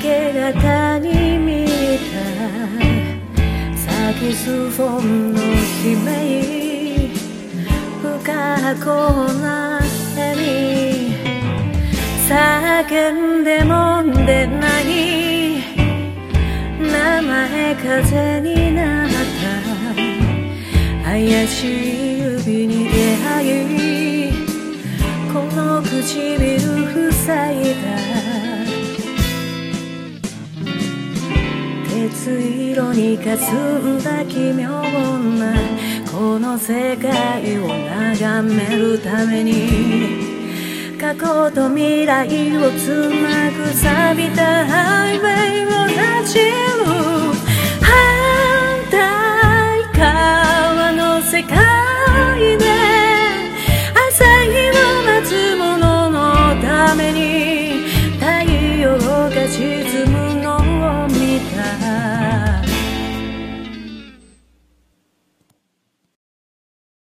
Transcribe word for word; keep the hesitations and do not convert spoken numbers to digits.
け方に見たサキスフォンの悲鳴不可抗な絵に叫んでもんでない名前風になった怪しい指に出会いこの唇塞いだ鉄色にかすんだ奇妙なこの世界を眺めるために過去と未来をつなぐ錆びた